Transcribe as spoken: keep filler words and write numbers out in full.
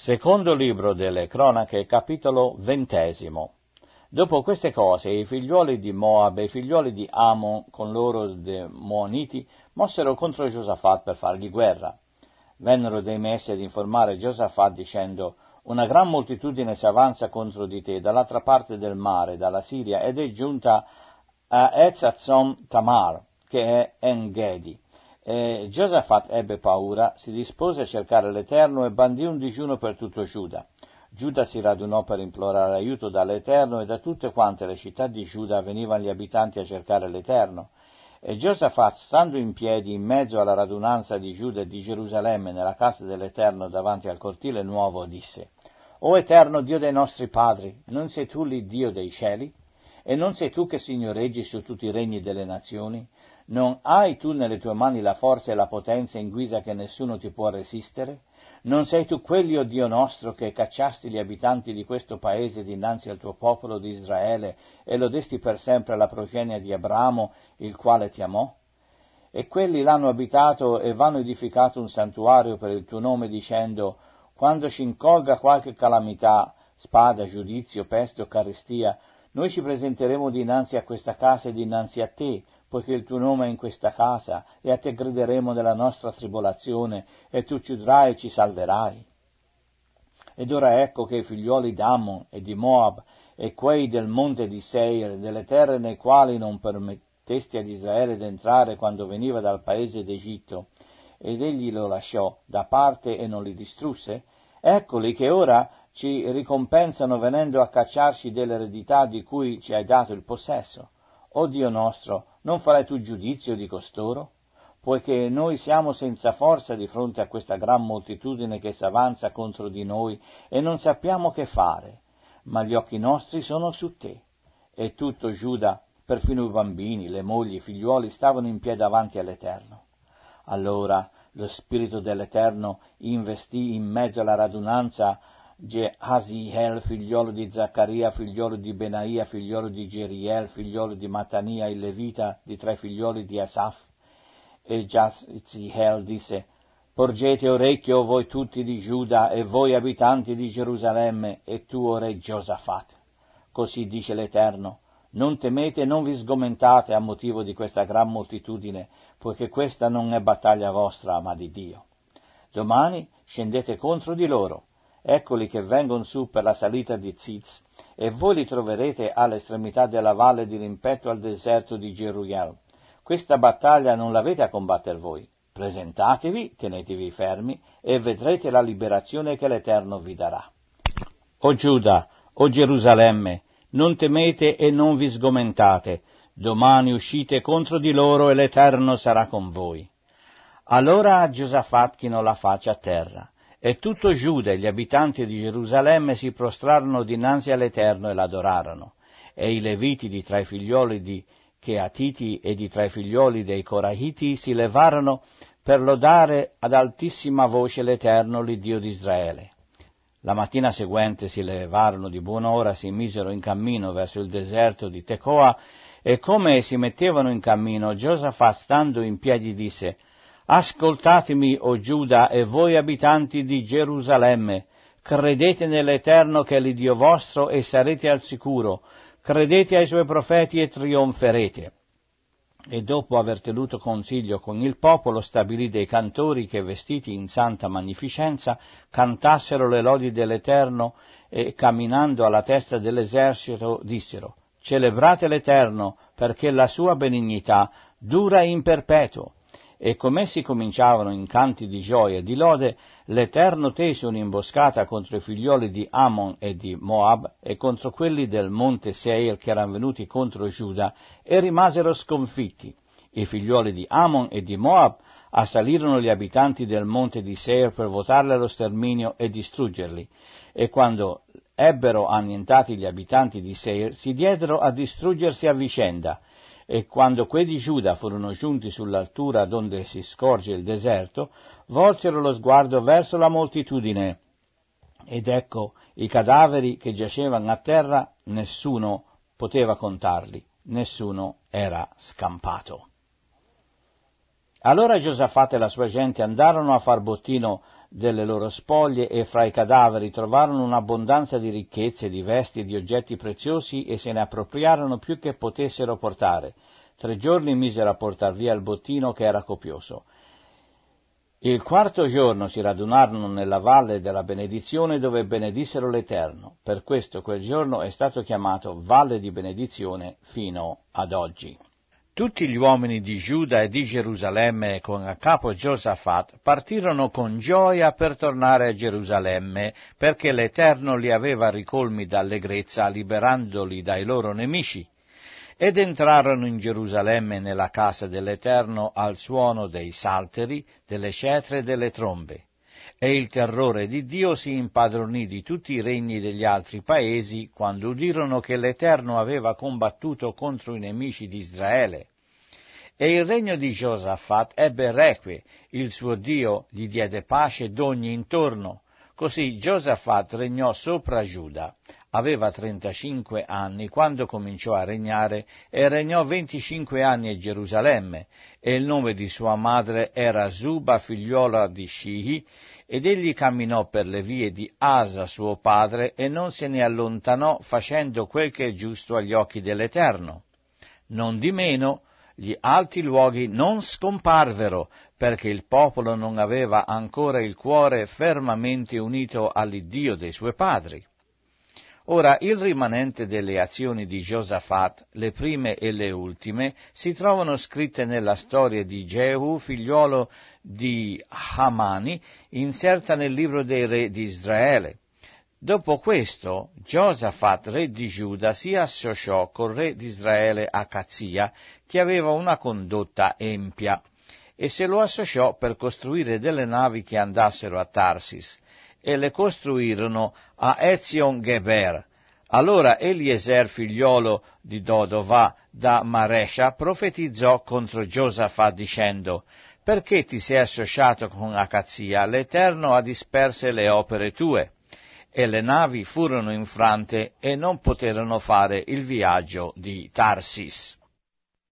Secondo libro delle Cronache, capitolo ventesimo. Dopo queste cose i figliuoli di Moab e i figliuoli di Ammon con loro dei Moaniti mossero contro Giosafat per fargli guerra. Vennero dei messi ad informare Giosafat dicendo: una gran moltitudine si avanza contro di te dall'altra parte del mare, dalla Siria, ed è giunta a Ezzazon Tamar, che è En-Gedi. E Giosafat ebbe paura, si dispose a cercare l'Eterno e bandì un digiuno per tutto Giuda. Giuda si radunò per implorare aiuto dall'Eterno e da tutte quante le città di Giuda venivano gli abitanti a cercare l'Eterno. E Giosafat, stando in piedi in mezzo alla radunanza di Giuda e di Gerusalemme nella casa dell'Eterno davanti al cortile nuovo, disse: O Eterno Dio dei nostri padri, non sei tu l'Iddio dei cieli? E non sei tu che signoreggi su tutti i regni delle nazioni? Non hai tu nelle tue mani la forza e la potenza in guisa che nessuno ti può resistere? Non sei tu quelli, o Dio nostro, che cacciasti gli abitanti di questo paese dinanzi al tuo popolo di Israele e lo desti per sempre alla progenie di Abramo, il quale ti amò? E quelli l'hanno abitato e vanno edificato un santuario per il tuo nome, dicendo: quando ci incolga qualche calamità, spada, giudizio, peste o carestia, noi ci presenteremo dinanzi a questa casa e dinanzi a te, poiché il tuo nome è in questa casa, e a te grideremo nella nostra tribolazione, e tu ci udrai e ci salverai. Ed ora ecco che i figliuoli d'Ammon e di Moab, e quei del monte di Seir, delle terre nei quali non permettesti ad Israele d'entrare quando veniva dal paese d'Egitto, ed egli lo lasciò da parte e non li distrusse, eccoli che ora ci ricompensano venendo a cacciarci dell'eredità di cui ci hai dato il possesso. O Dio nostro, non farai tu giudizio di costoro? Poiché noi siamo senza forza di fronte a questa gran moltitudine che s'avanza contro di noi e non sappiamo che fare, ma gli occhi nostri sono su te. E tutto Giuda, perfino i bambini, le mogli, i figliuoli, stavano in piedi davanti all'Eterno. Allora lo Spirito dell'Eterno investì in mezzo alla radunanza Jahaziel, figliolo di Zaccaria, figliolo di Benaia, figliolo di Geriel, figliolo di Matania, il Levita, di tre figlioli di Asaf. E Jahaziel disse: porgete orecchio voi tutti di Giuda e voi abitanti di Gerusalemme, e tu, o re Giosafat. Così dice l'Eterno: non temete e non vi sgomentate a motivo di questa gran moltitudine, poiché questa non è battaglia vostra, ma di Dio. Domani scendete contro di loro. Eccoli che vengono su per la salita di Ziz, e voi li troverete all'estremità della valle di rimpetto al deserto di Geruel. Questa battaglia non l'avete a combattere voi. Presentatevi, tenetevi fermi, e vedrete la liberazione che l'Eterno vi darà. O Giuda, o Gerusalemme, non temete e non vi sgomentate. Domani uscite contro di loro e l'Eterno sarà con voi. Allora Giosafat chinò la faccia a terra. E tutto Giuda e gli abitanti di Gerusalemme si prostrarono dinanzi all'Eterno e l'adorarono. E i Leviti di tra i figlioli di Cheatiti e di tra i figlioli dei Corahiti si levarono per lodare ad altissima voce l'Eterno, l'Iddio di Israele. La mattina seguente si levarono di buona ora, si misero in cammino verso il deserto di Tecoa, e come si mettevano in cammino, Giosafat, stando in piedi, disse: ascoltatemi, o Giuda, e voi abitanti di Gerusalemme, credete nell'Eterno che è l'Iddio vostro e sarete al sicuro, credete ai suoi profeti e trionferete. E dopo aver tenuto consiglio con il popolo, stabilì dei cantori che, vestiti in santa magnificenza, cantassero le lodi dell'Eterno, e camminando alla testa dell'esercito dissero: celebrate l'Eterno, perché la sua benignità dura in perpetuo. E come essi cominciavano in canti di gioia e di lode, l'Eterno tese un'imboscata contro i figlioli di Ammon e di Moab e contro quelli del monte Seir che erano venuti contro Giuda, e rimasero sconfitti. I figlioli di Ammon e di Moab assalirono gli abitanti del monte di Seir per votarli allo sterminio e distruggerli, e quando ebbero annientati gli abitanti di Seir, si diedero a distruggersi a vicenda. E quando quei di Giuda furono giunti sull'altura donde si scorge il deserto, volsero lo sguardo verso la moltitudine, ed ecco i cadaveri che giacevano a terra, nessuno poteva contarli, nessuno era scampato. Allora Giosafat e la sua gente andarono a far bottino delle loro spoglie e fra i cadaveri trovarono un'abbondanza di ricchezze, di vesti e di oggetti preziosi e se ne appropriarono più che potessero portare. Tre giorni misero a portar via il bottino che era copioso. Il quarto giorno si radunarono nella valle della benedizione dove benedissero l'Eterno. Per questo quel giorno è stato chiamato Valle di Benedizione fino ad oggi. Tutti gli uomini di Giuda e di Gerusalemme con a capo Giosafat partirono con gioia per tornare a Gerusalemme, perché l'Eterno li aveva ricolmi d'allegrezza, liberandoli dai loro nemici. Ed entrarono in Gerusalemme nella casa dell'Eterno al suono dei salteri, delle cetre e delle trombe. E il terrore di Dio si impadronì di tutti i regni degli altri paesi, quando udirono che l'Eterno aveva combattuto contro i nemici di Israele. E il regno di Giosafat ebbe reque, il suo Dio gli diede pace d'ogni intorno. Così Giosafat regnò sopra Giuda. Aveva trentacinque anni quando cominciò a regnare e regnò venticinque anni a Gerusalemme, e il nome di sua madre era Zuba, figliuola di Scihi, ed egli camminò per le vie di Asa suo padre e non se ne allontanò facendo quel che è giusto agli occhi dell'Eterno. Nondimeno gli alti luoghi non scomparvero, perché il popolo non aveva ancora il cuore fermamente unito all'Iddio dei suoi padri. Ora, il rimanente delle azioni di Giosafat, le prime e le ultime, si trovano scritte nella storia di Jehu, figliuolo di Hamani, inserta nel libro dei re di Israele. Dopo questo, Giosafat, re di Giuda, si associò col re di Israele Acazia, che aveva una condotta empia, e se lo associò per costruire delle navi che andassero a Tarsis, e le costruirono a Ezion Geber. Allora Eliezer, figliolo di Dodova, da Maresha, profetizzò contro Giosafat dicendo: «Perché ti sei associato con Acazia? L'Eterno ha disperse le opere tue». E le navi furono infrante e non poterono fare il viaggio di Tarsis.